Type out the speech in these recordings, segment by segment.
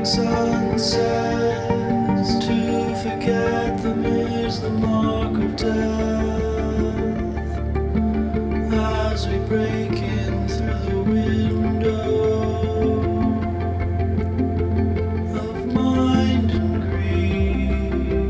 sunsets. To forget them is the mark of death. As we break in through the window of mind and greed.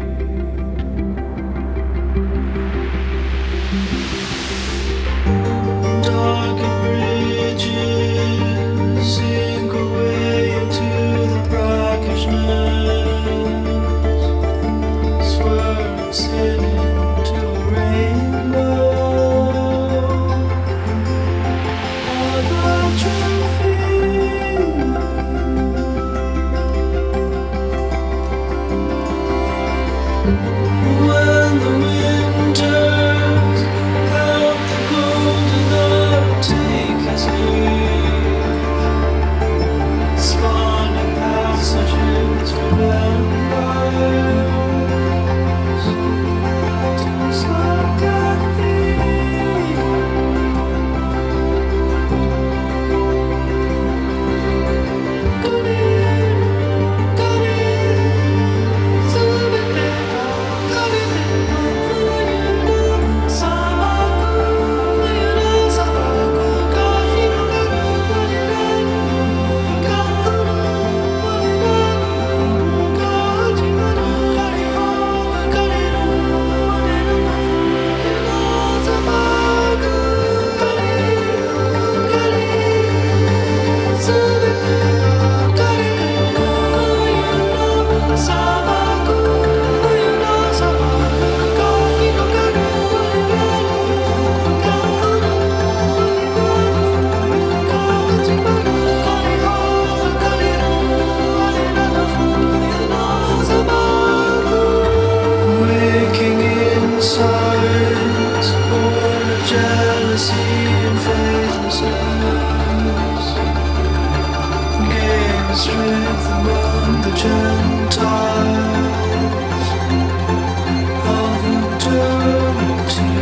Darkened bridges sink away into the brackish-ness, swirling sin into a rainbow. Are the trophies when the winters help the golden hour take its leave, spawning passages for vampires, just like a thief. Got it, so baby, got it, waking inside, born of jealousy and faithlessness, gain strength among the Gentiles of modernity.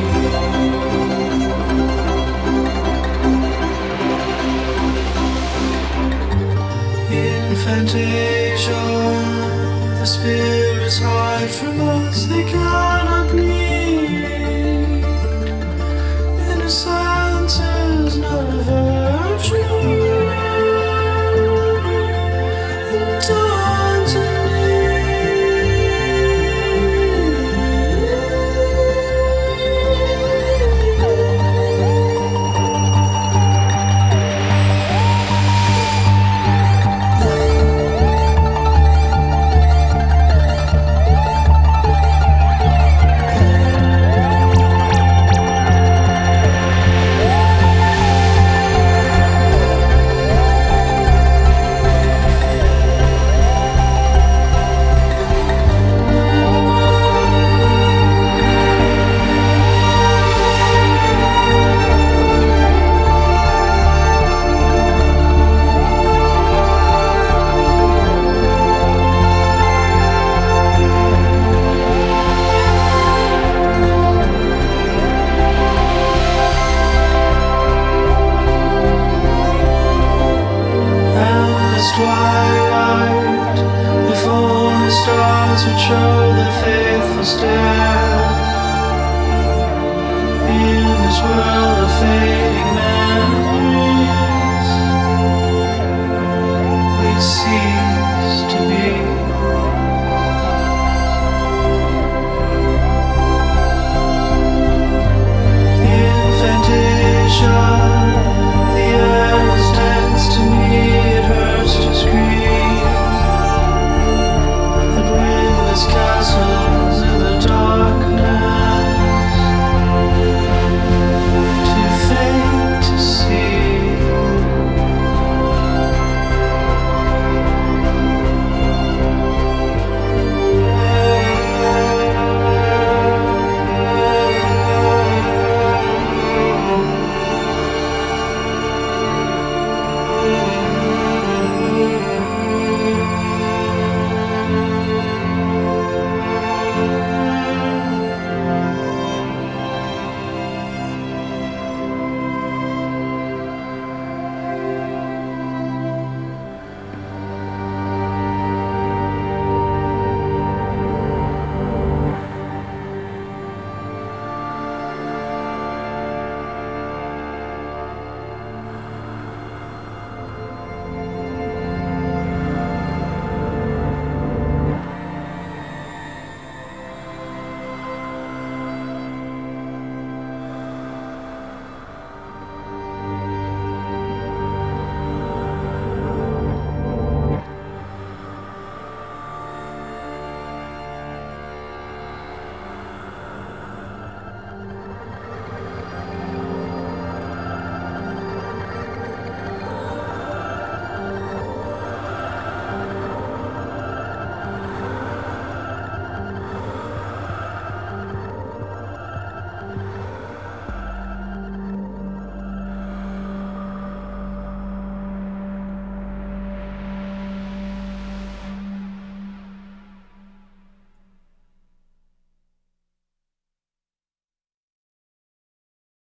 In Fantasia, the spirits hide from us, they cannot bleed. Innocence is not a virtue. And time's in twilight, the fallen stars would show the faithful stare. In this world of fading memories, we'd see